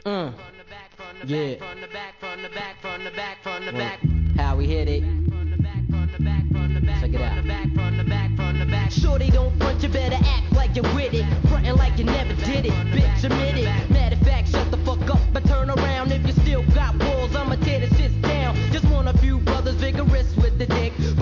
Yeah. How we hit it. Check it out. Shorty don't front, you better act like you're with it. Frontin' like you never did it, bitch, admit it. Matter of fact, shut the fuck up and turn around. If you still got balls, I'ma tear this shit down. Just want a few brothers vigorous with the dick,